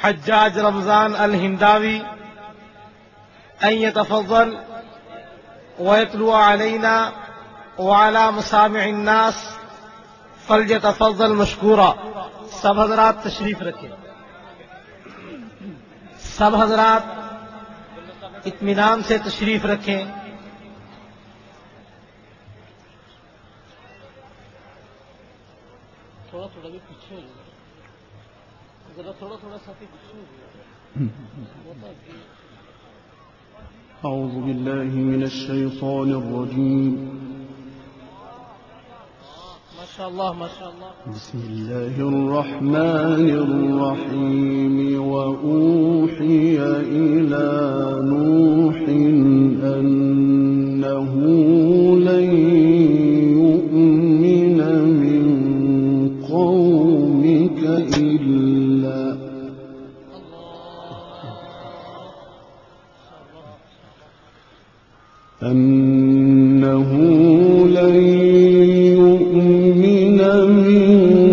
حجاج رمضان الهنداوي أن يتفضل ويتلو علينا وعلى مسامع الناس فليتفضل مشكورا. सब हजरात तशरीफ रखें। सब हजरात इत्मीनान से तशरीफ रखें। थोड़ा थोड़ा भी पीछे हो जाए, जरा थोड़ा थोड़ा साथी पीछे हो जाए। أعوذ بالله من الشيطان الرجيم. ما شاء الله ما شاء الله. بسم الله الرحمن الرحيم. وأوحي إلى نوح أنه لن يؤمن من قومك إلا أنه لن يؤمن من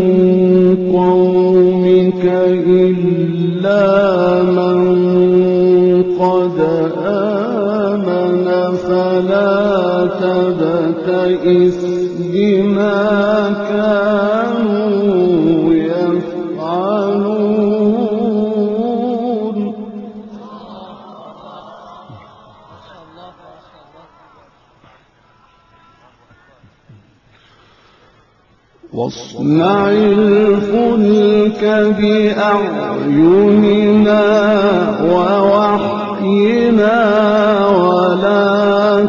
قومك إلا من قد آمن فلا تبتئس بما كانوا يفعلون. واصنع الفلك بأعيننا ووحينا ولا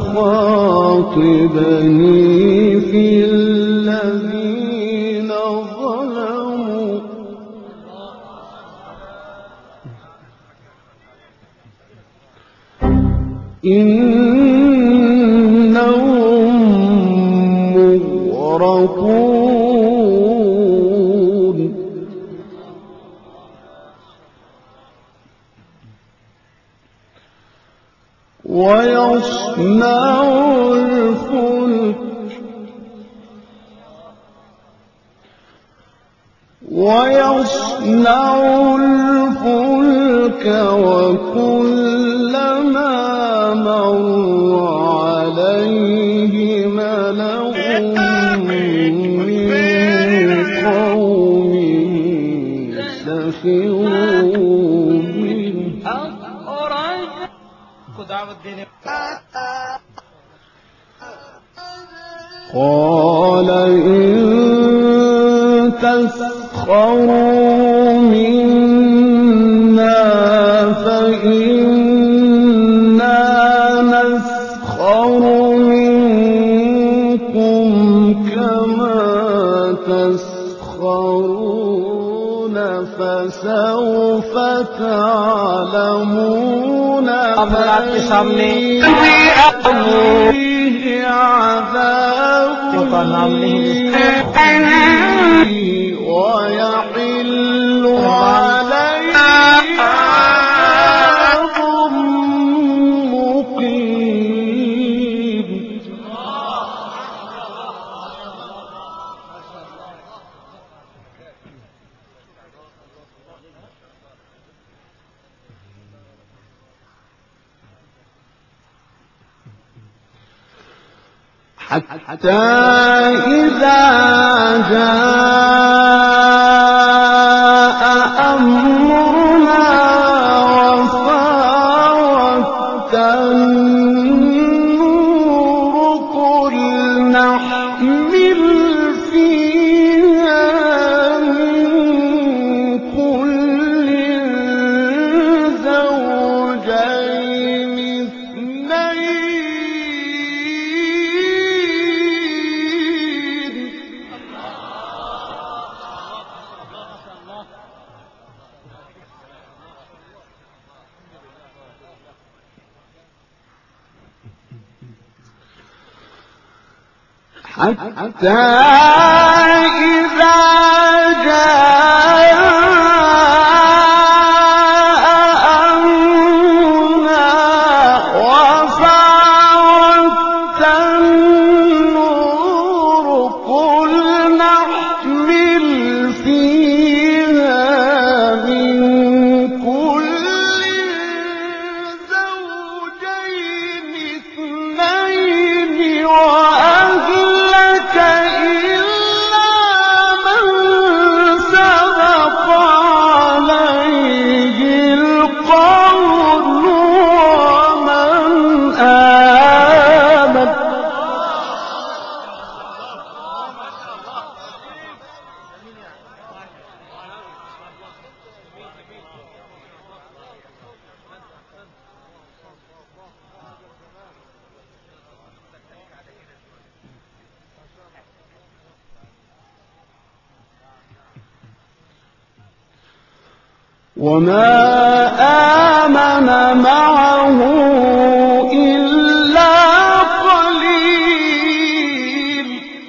تخاطبني في الذين ظلموا إنهم مغرقون. ويصنع الفلك وكلما مر عليه ملأ من قومه سخروا منه. قال إن تسخروا منا فإنا نسخر منكم كما تسخرون فسوف تعلمون आपके सामने فيه عذاب ويحل عليه عذاب مقيم. حتى إذا جاء أمرنا وفارت النور قل نحمل فيها من كل زوجين حتى إذا جاء أمرنا وفارت النور قل نحمل فيها من وما آمن معه إلا قليل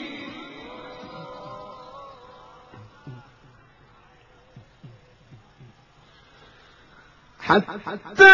حتى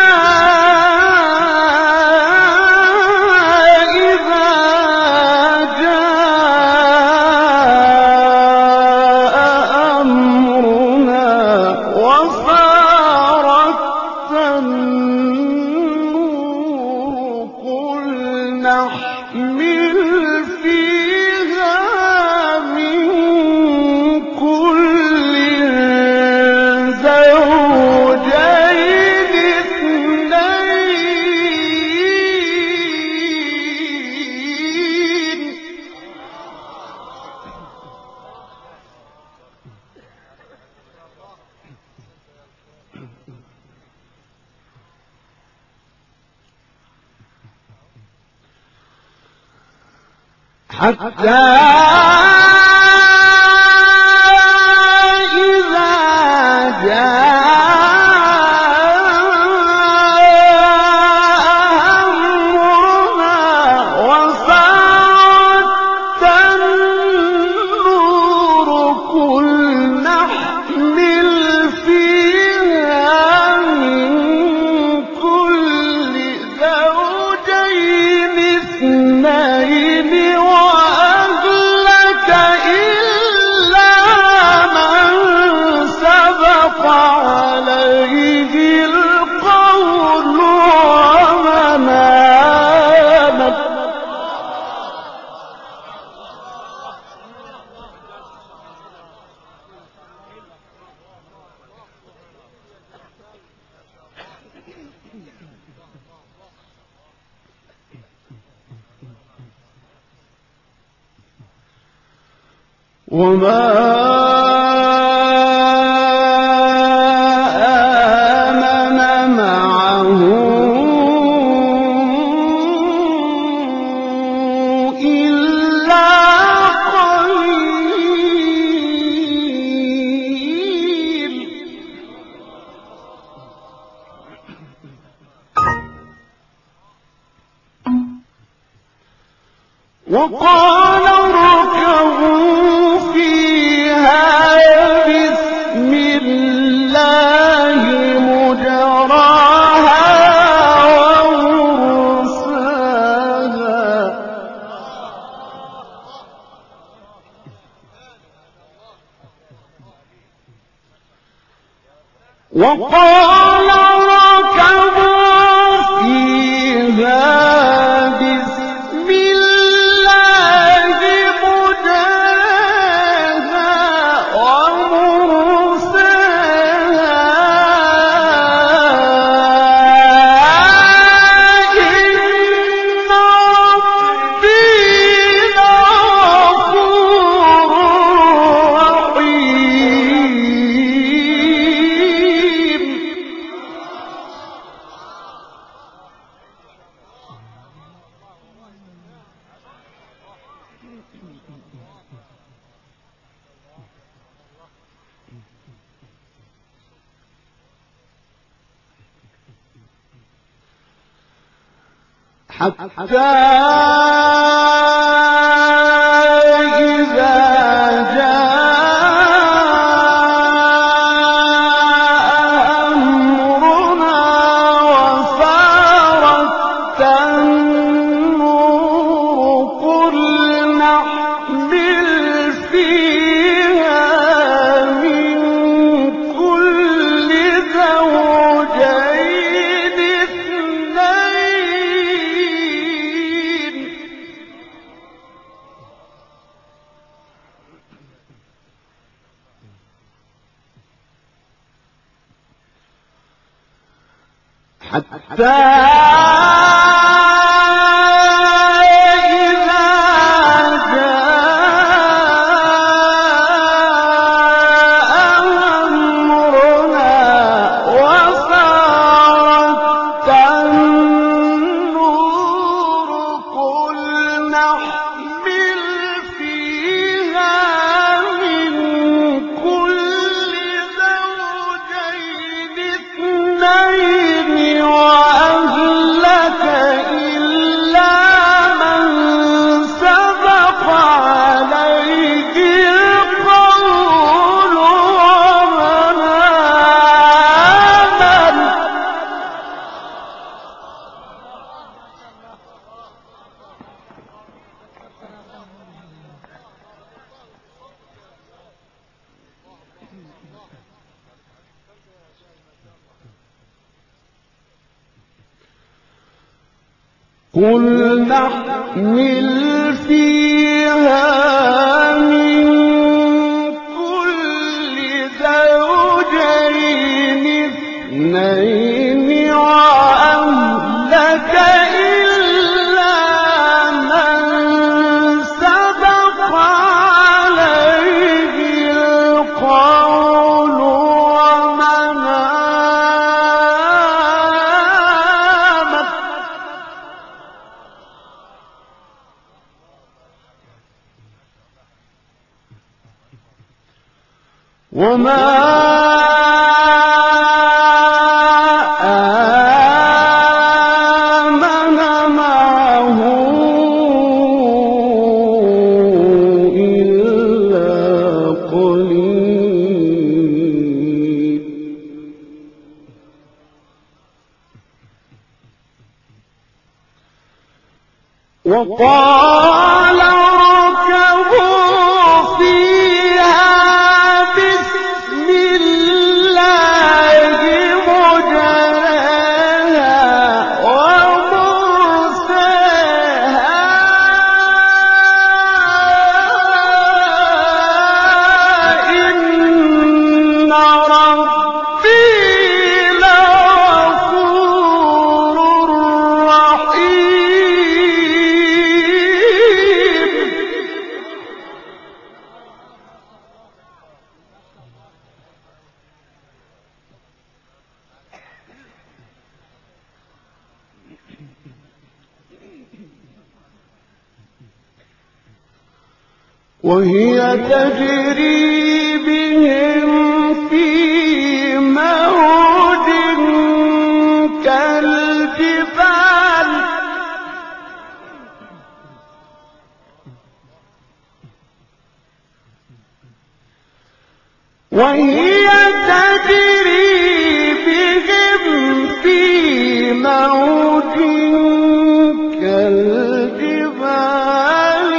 وما آمن معه إلا قليل وقال اركبوا فيها بسم الله مجراها ومرساها وقال اركبوا فيها بسم الله مجراها ومرساها إن ربي لغفور رحيم حتى إذا جاء أمرنا وفارت النور قل نحمل فيها من كل زوجين اثنين حتى إذا جاء أمرنا وفارت النور قل نحمل فيها من كل زوجين قل نحمل فيها من كل زوجين اثنين وأهلك إلا من سبق عليه القول ومن آمن وما آمن معه إلا قليل وقال اركبوا فيها بسم الله مجريها ومرساها إن ربي لغفور رحيم. وهي تجري بهم في موج كالجبال وهي تجري بهم في موج كالجبال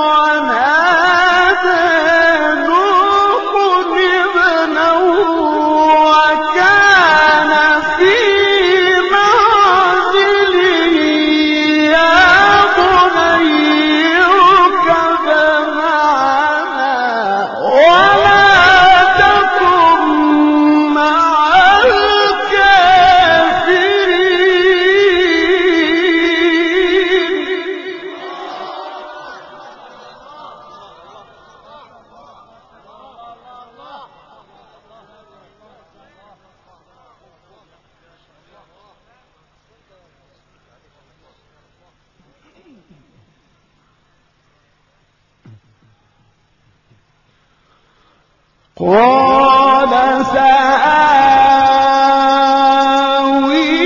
ونادى نوح ابنه وكان في معزله يا بني اركب معنا ولا تكن مع الكافرين. قال سآوي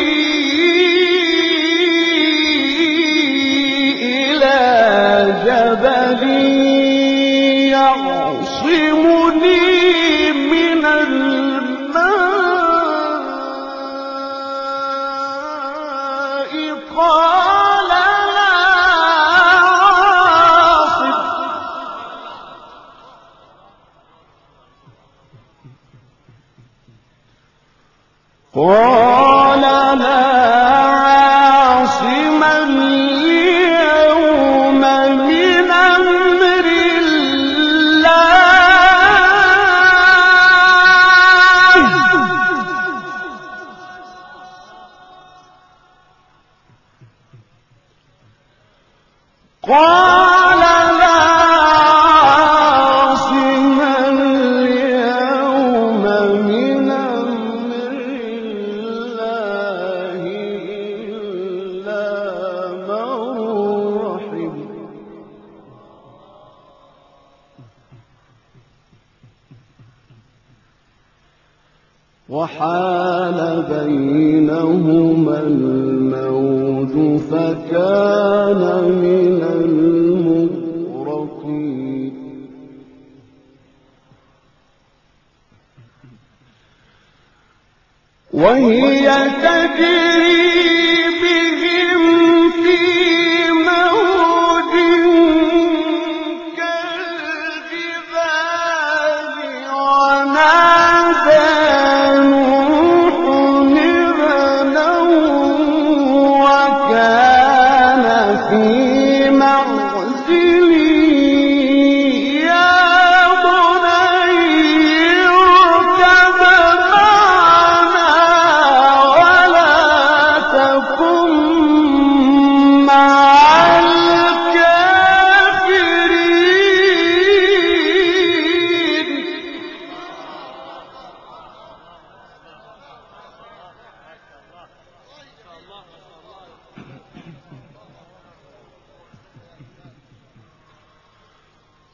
إلى جبل يعصمني من الماء قال لا عاصم قال لا عاصم اليوم من أمر الله قال لا عاصم اليوم من أمر الله إلا من رحم وحال بينهما الموج فكان من المغرقين وهي تجري بهم في موج كالجبال ونادى نوح ابنه وكان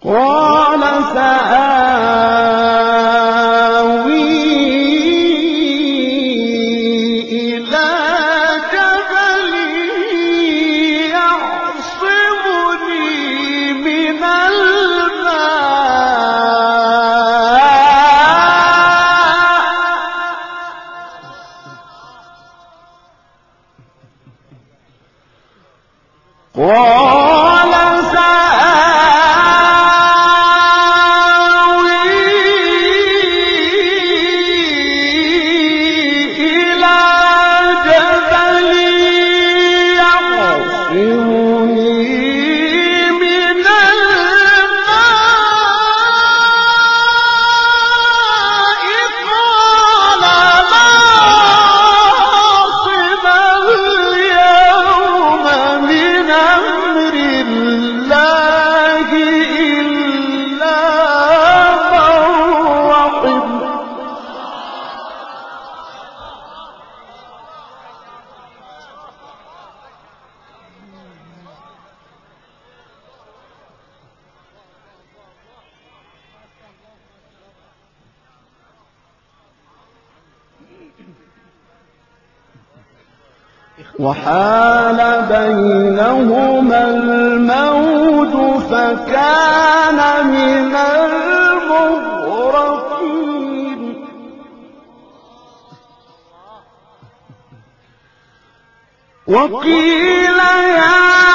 قال سآوي إلى جبل يعصمني من وحال بينهما الموج فكان من المغرقين وقيل يا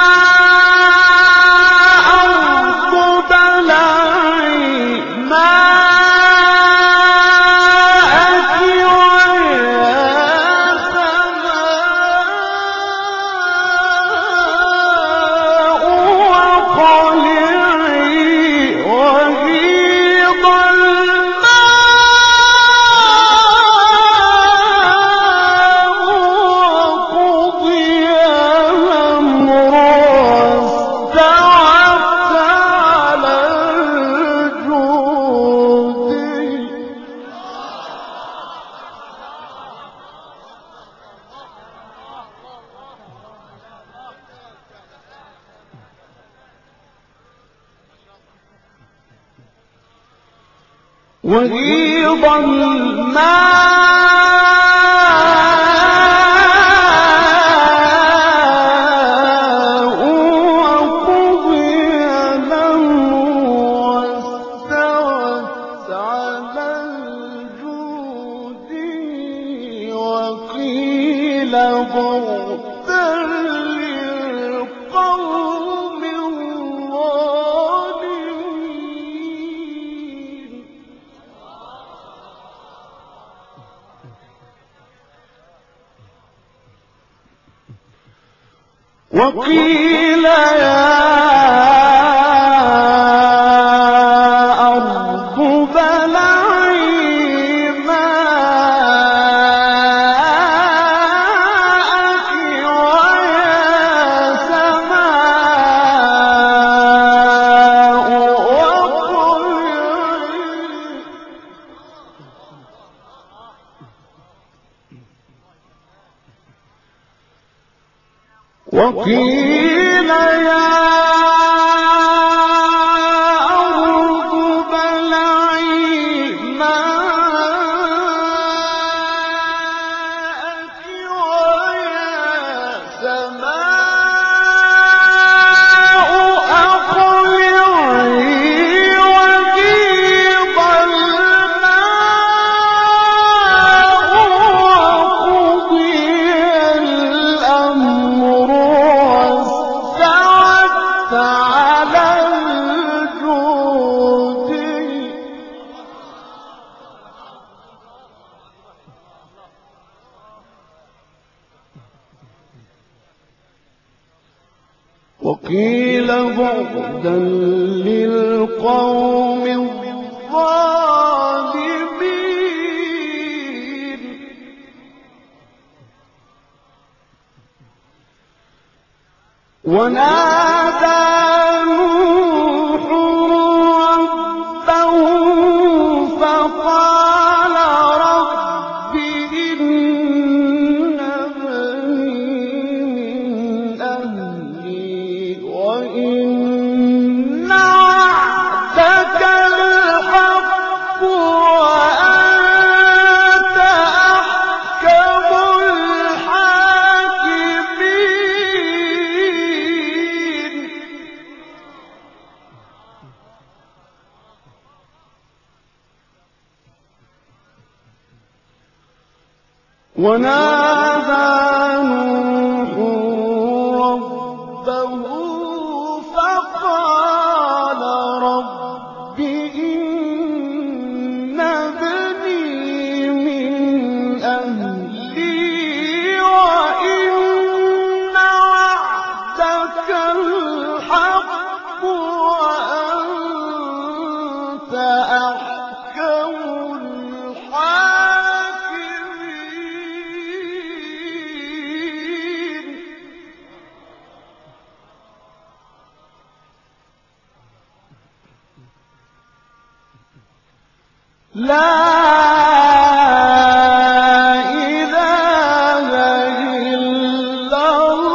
أرض ابلعي ماءك ويا سماء واقلعي وغيض وغيض الماء وقضي الأمر واستوت على الجود وقيل بعدا للقوم الظالمين وقيل يا أرض ابلعي ماءك ويا سماء وقيل يا أرض ابلعي ماءك ويا سماء أقلعي وغيض الماء وقضي الأمر واستوت على الجود وقيل بعدا للقوم الظالمين ونادى نوح ربه فقال رب إن ابني من أهلي وإن وعدك ونادى نوح ربه فقال رب إن ابني من أهلي وإن وعدك الحق وأنت أحكم الحاكمين. لا إله إلا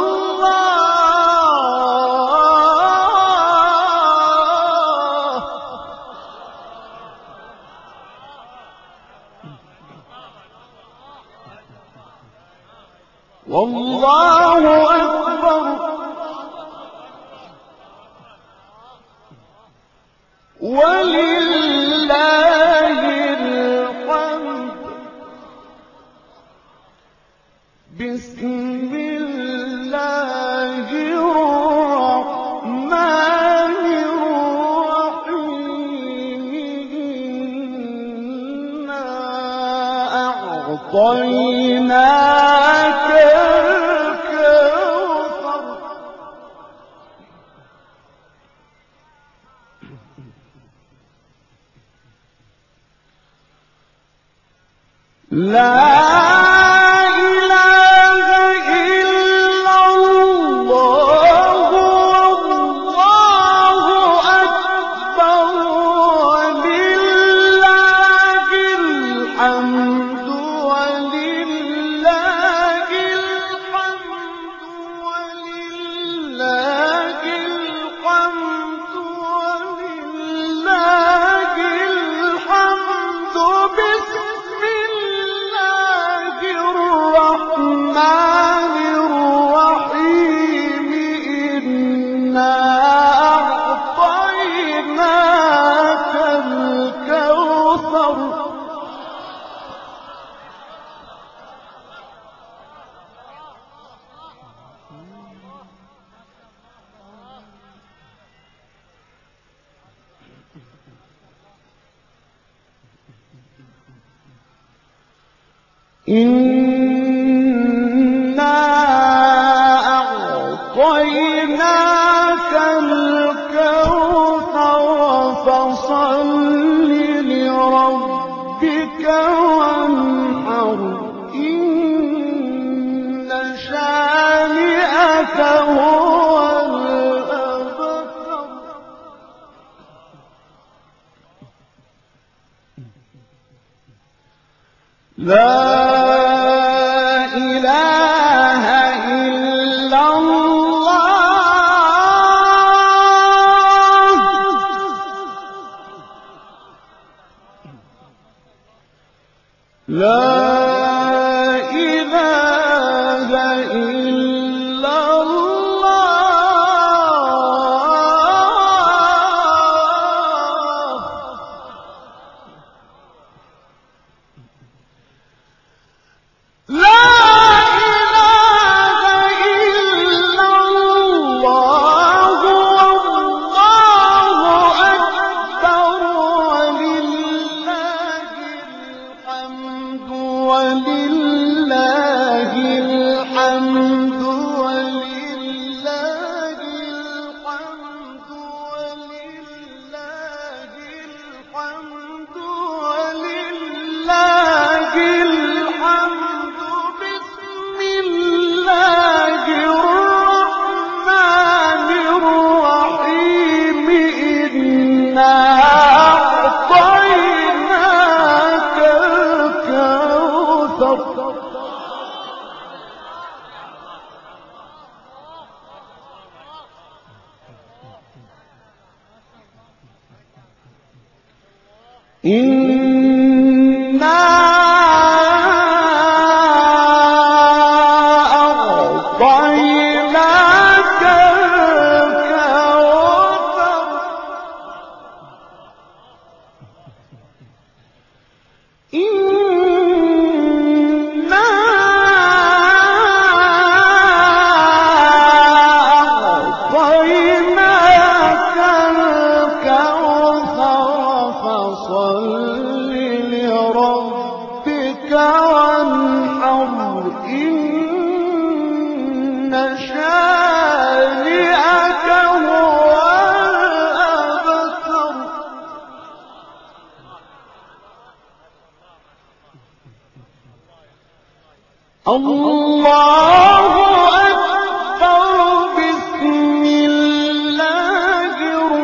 الله. والله أكبر. ولله الحمد. بسم الله الرحمن الرحيم. إنا أعطيناك الكوثر. لا إله إلا الله. والله أكبر. ولله الحمد. ولله الحمد. ولله الحمد. ولله الحمد. بسم الله الرحمن الرحيم. إنا أعطيناك الكوثر. إنا أعطيناك الكوثر فصل لربك وانحر. إن شانئك هو الأبتر. لا إله إلا الله. لا إله إلا الله. لا إله إلا الله. والله أكبر. ولله الحمد. ولله الحمد. ولله الحمد. ولله الحمد. ولله الحمد. بسم الله الرحمن الرحيم. إنا أعطيناك الكوثر. إنا أعطيناك الكوثر. إنا الله أكبر بسم الله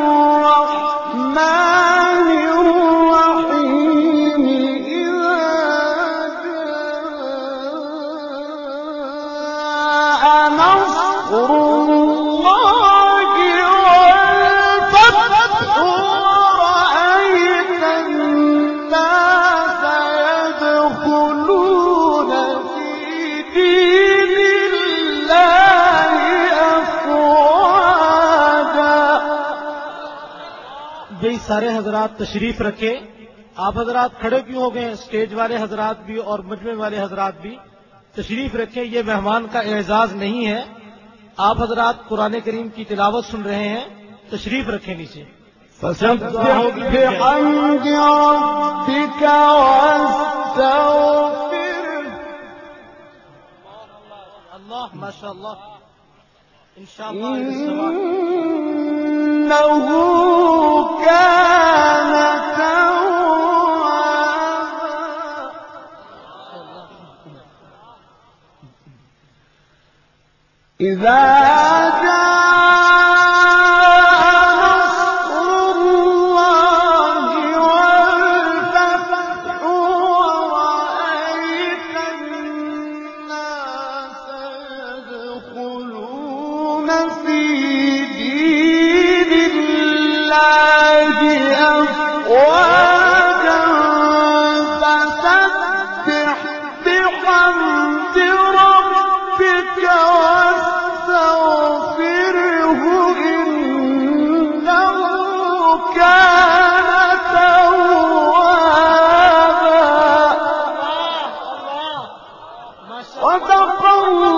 الرحمن الرحيم إذا جاء نصر الله والفتح ورأيت الناس يدخلون في دين الله أفواجا. भाई सारे हजरात तशरीफ रखे. आप हजरात खड़े क्यों हो गए? स्टेज वाले हजरात भी और मजमे वाले हजरात भी तशरीफ रखें. ये मेहमान का एजाज नहीं है. आप हजरात कुरान करीम की तिलावत सुन रहे हैं. तशरीफ रखें नीचे. فسبح بحمد ربك واستغفره. अल्लाह माशाअल्लाह. إنه كان توابا. إذا جاء نصر الله والفتح ورأيت الناس يدخلون في دين الله أفواجا فسبح بحمد ربك واستغفره إنه كان توابا. صدق الله